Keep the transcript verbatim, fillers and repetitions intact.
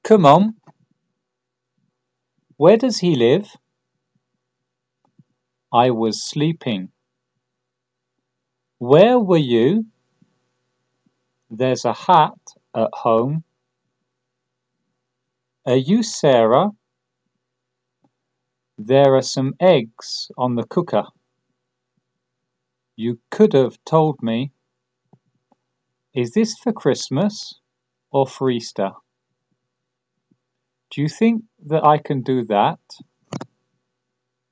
Come on. Where does he live? I was sleeping. Where were you? There's a hat at home. Are you Sarah? There are some eggs on the cooker. You could have told me. Is this for Christmas or for Easter? Do you think that I can do that?